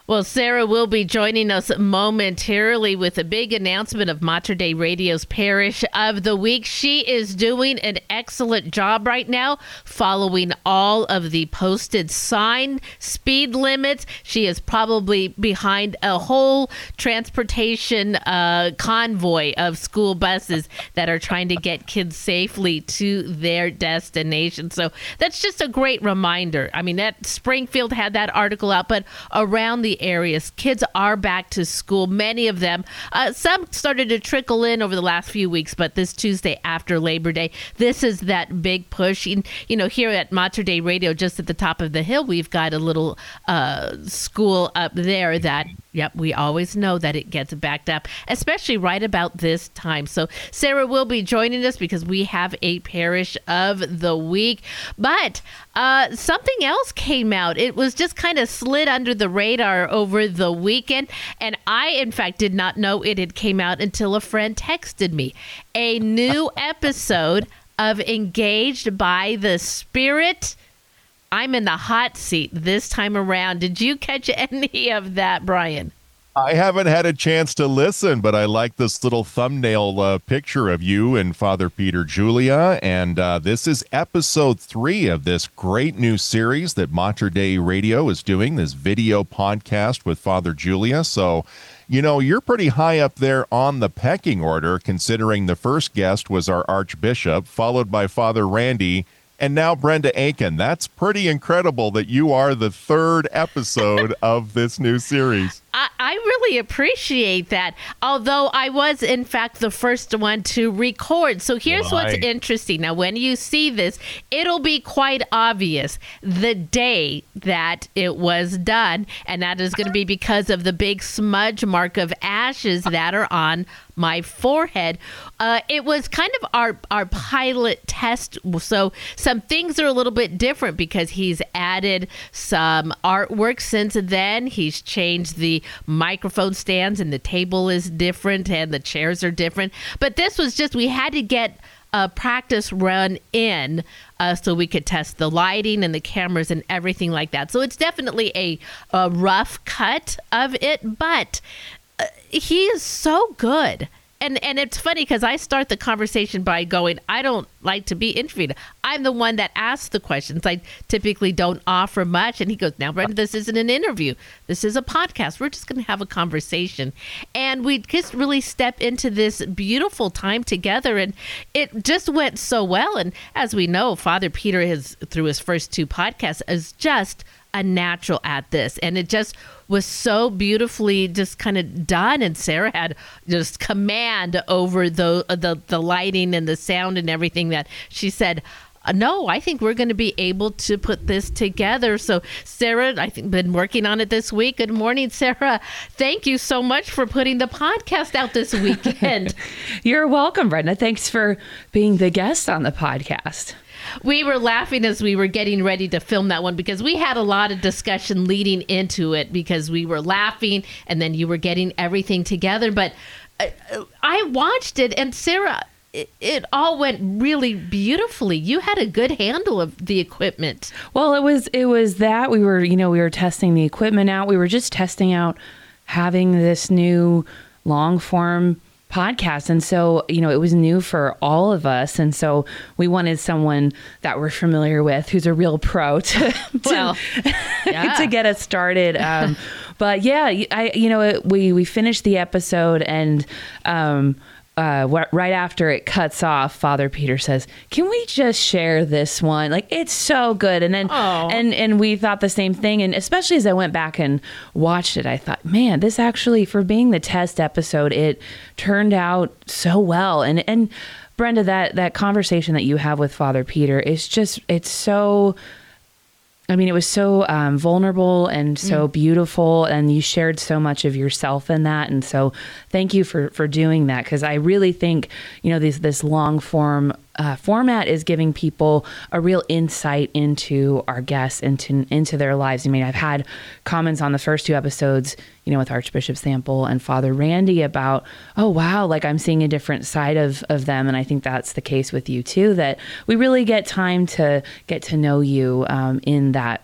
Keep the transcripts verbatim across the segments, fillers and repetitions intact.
Well, Sarah will be joining us momentarily with a big announcement of Mater Dei Radio's Parish of the Week. She is doing an excellent job right now, following all of the posted sign speed limits. She is probably behind a whole transportation uh, convoy of school buses that are trying to get kids safely to their destination. So that's just a great reminder. I mean, that Springfield had that article out, but around the areas, kids are back to school. Many of them, uh, some started to trickle in over the last few weeks, but this Tuesday after Labor Day, this is that big push. And, you know, here at Mater Dei Radio, just at the top of the hill, we've got a little uh, school up there that, yep, we always know that it gets backed up, especially right about this time. So Sarah will be joining us because we have a Parish of the Week. But uh, something else came out. It was just kind of slid under the radar over the weekend. And I, in fact, did not know it had came out until a friend texted me. A new episode of Engaged by the Spirit. I'm in the hot seat this time around. Did you catch any of that, Brian? I haven't had a chance to listen, but I like this little thumbnail uh, picture of you and Father Peter Julia. And uh, this is episode three of this great new series that Mater Dei Radio is doing, this video podcast with Father Julia. So, you know, you're pretty high up there on the pecking order, considering the first guest was our Archbishop, followed by Father Randy, and now Brenda Aiken. That's pretty incredible that you are the third episode of this new series. I, I really appreciate that, although I was, in fact, the first one to record. So here's Right. what's interesting. Now, when you see this, it'll be quite obvious the day that it was done, and that is going to be because of the big smudge mark of ashes that are on my forehead. Uh, it was kind of our, our pilot test, so some things are a little bit different because he's added some artwork since then. He's changed the microphone stands, and the table is different, and the chairs are different. But this was just, we had to get a practice run in uh, so we could test the lighting and the cameras and everything like that. So it's definitely a, a rough cut of it, but uh, he is so good. And and it's funny because I start the conversation by going, I don't like to be interviewed. I'm the one that asks the questions. I typically don't offer much. And he goes, now, Brenda, this isn't an interview. This is a podcast. We're just going to have a conversation. And we just really step into this beautiful time together. And it just went so well. And as we know, Father Peter has, through his first two podcasts, is just a natural at this, and it just was so beautifully just kind of done. And Sarah had just command over the the the lighting and the sound and everything that she said, no, I think we're going to be able to put this together. So Sarah, I think, been working on it this week. Good morning, Sarah. Thank you so much for putting the podcast out this weekend. You're welcome, Brenda. Thanks for being the guest on the podcast. We were laughing as we were getting ready to film that one because we had a lot of discussion leading into it because we were laughing and then you were getting everything together. But I, I watched it, and Sarah, it, it all went really beautifully. You had a good handle of the equipment. Well, it was it was that we were, you know, we were testing the equipment out. We were just testing out having this new long form podcast. And so, you know, it was new for all of us. And so we wanted someone that we're familiar with, who's a real pro to, Well, to, yeah. to get us started. Um, but yeah, I, you know, it, we, we finished the episode, and, um, Uh, wh- right after it cuts off, Father Peter says, "Can we just share this one? Like, it's so good." And then, Aw. and and we thought the same thing. And especially as I went back and watched it, I thought, man, this actually, for being the test episode, it turned out so well. And and Brenda, that that conversation that you have with Father Peter is just, it's so. I mean, it was so um, vulnerable and so mm. beautiful, and you shared so much of yourself in that. And so thank you for, for doing that, because I really think, you know, this, this long form uh, format is giving people a real insight into our guests, into, into their lives. I mean, I've had comments on the first two episodes, you know, with Archbishop Sample and Father Randy about, oh, wow, like I'm seeing a different side of, of them. And I think that's the case with you too, that we really get time to get to know you um, in that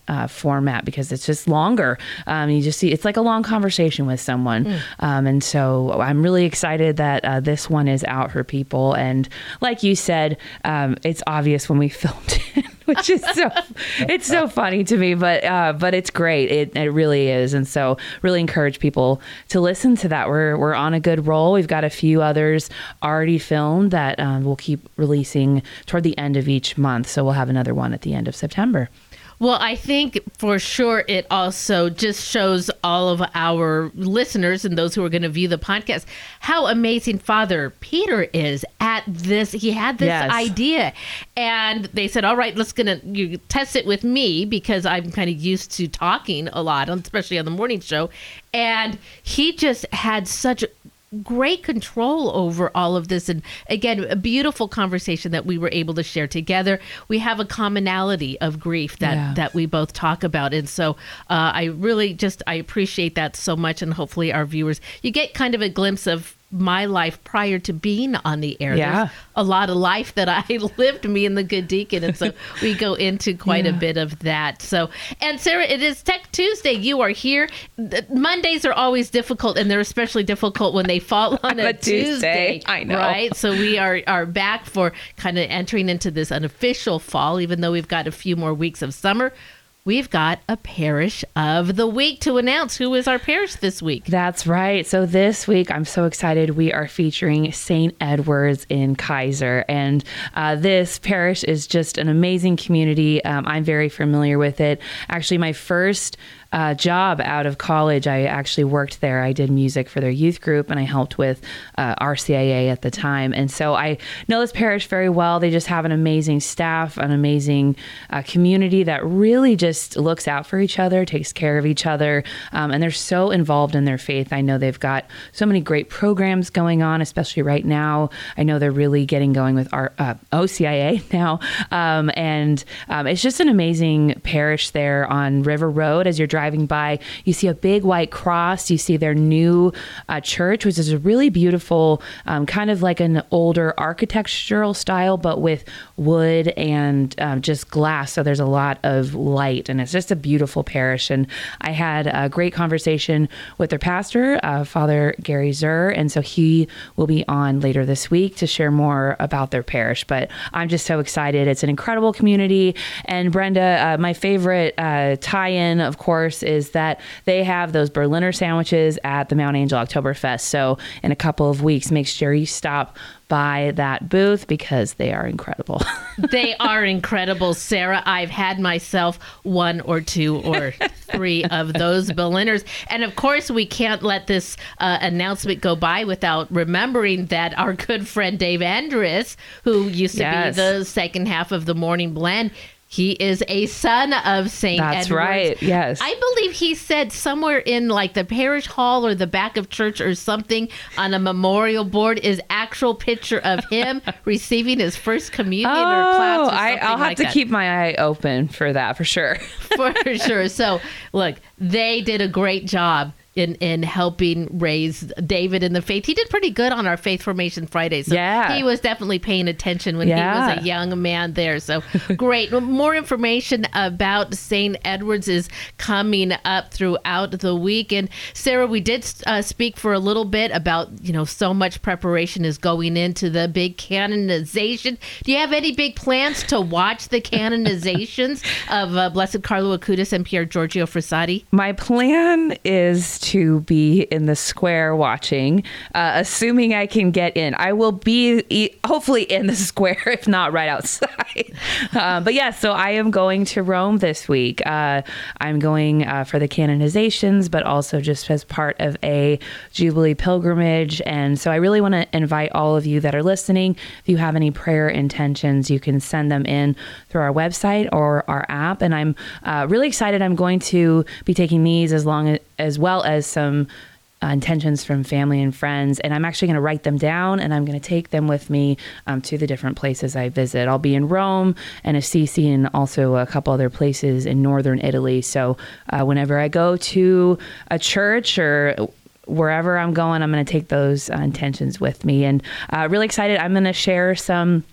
uh, format because it's just longer. Um, you just see, it's like a long conversation with someone. Mm. Um, and so I'm really excited that uh, this one is out for people. And like you said, um, it's obvious when we filmed it. Which is so, it's so funny to me, but uh, but it's great. It it really is, and so really encourage people to listen to that. We're we're on a good roll. We've got a few others already filmed that um, we'll keep releasing toward the end of each month. So we'll have another one at the end of September. Well, I think for sure it also just shows all of our listeners and those who are going to view the podcast how amazing Father Peter is at this. He had this yes. idea, and they said, all right, let's gonna you test it with me because I'm kind of used to talking a lot, especially on the morning show. And he just had such great control over all of this. And again, a beautiful conversation that we were able to share together. We have a commonality of grief that, yeah. that we both talk about. And so uh, I really just, I appreciate that so much. And hopefully our viewers, you get kind of a glimpse of my life prior to being on the air. Yeah. There's a lot of life that I lived, me and the Good Deacon. And so we go into quite yeah. a bit of that. So, and Sarah, it is Tech Tuesday. You are here. Mondays are always difficult, and they're especially difficult when they fall on a, a Tuesday. Tuesday. I know. Right? So we are, are back for kind of entering into this unofficial fall, even though we've got a few more weeks of summer. We've got a parish of the week to announce. Who is our parish this week? That's right. So this week, I'm so excited. We are featuring Saint Edward's in Keizer. And uh, this parish is just an amazing community. Um, I'm very familiar with it. Actually, my first Uh, job out of college, I actually worked there. I did music for their youth group, and I helped with uh, R C I A at the time. And so I know this parish very well. They just have an amazing staff, an amazing uh, community that really just looks out for each other, takes care of each other, um, and they're so involved in their faith. I know they've got so many great programs going on, especially right now. I know they're really getting going with our uh, O C I A now, um, and um, it's just an amazing parish there on River Road as you're driving driving by. You see a big white cross. You see their new uh, church, which is a really beautiful, um, kind of like an older architectural style, but with wood and um, just glass. So there's a lot of light, and it's just a beautiful parish. And I had a great conversation with their pastor, uh, Father Gary Zur, and so he will be on later this week to share more about their parish. But I'm just so excited. It's an incredible community. And Brenda, uh, my favorite uh, tie-in, of course, is that they have those Berliner sandwiches at the Mount Angel Oktoberfest. So in a couple of weeks, make sure you stop by that booth because they are incredible. They are incredible, Sarah. I've had myself one or two or three of those Berliners. And of course, we can't let this uh, announcement go by without remembering that our good friend Dave Andrus, who used to yes. be the second half of the Morning Blend, he is a son of Saint Edward's. That's right, yes. I believe he said somewhere in like the parish hall or the back of church or something on a memorial board is actual picture of him receiving his first communion oh, or class or something I, I'll have like to that. keep my eye open for that, for sure. For sure. So, look, they did a great job in in helping raise David in the faith. He did pretty good on our Faith Formation Fridays. So yeah. he was definitely paying attention when yeah. he was a young man there. So great. More information about Saint Edward's is coming up throughout the week. And Sarah, we did uh, speak for a little bit about, you know, so much preparation is going into the big canonization. Do you have any big plans to watch the canonizations of uh, Blessed Carlo Acutis and Pier Giorgio Frassati? My plan is to be in the square watching, uh, assuming I can get in. I will be e- hopefully in the square, if not right outside. uh, but yeah, so I am going to Rome this week. Uh, I'm going uh, for the canonizations, but also just as part of a Jubilee pilgrimage. And so I really want to invite all of you that are listening. If you have any prayer intentions, you can send them in through our website or our app. And I'm uh, really excited. I'm going to be taking these as long as, as well as some uh, intentions from family and friends. And I'm actually going to write them down, and I'm going to take them with me um, to the different places I visit. I'll be in Rome and Assisi and also a couple other places in northern Italy. So uh, whenever I go to a church or wherever I'm going, I'm going to take those uh, intentions with me. And uh, really excited. I'm going to share some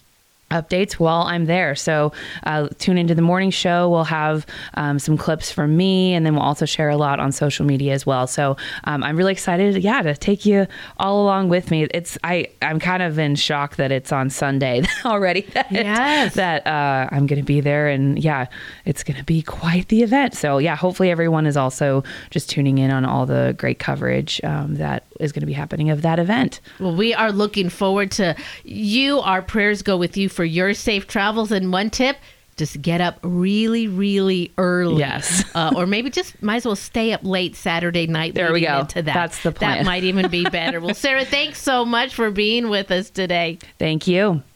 updates while I'm there. So uh, tune into the morning show. We'll have um, some clips from me, and then we'll also share a lot on social media as well. So um, I'm really excited, yeah, to take you all along with me. It's I I'm kind of in shock that it's on Sunday already. That, Yes. that uh, I'm going to be there, and yeah, it's going to be quite the event. So yeah, hopefully everyone is also just tuning in on all the great coverage um, that is going to be happening of that event. Well, we are looking forward to you. Our prayers go with you for your safe travels. And one tip, just get up really, really early. Yes. uh, or maybe just might as well stay up late Saturday night. There we leading go. Into that. That's the plan. That might even be better. Well, Sarah, thanks so much for being with us today. Thank you.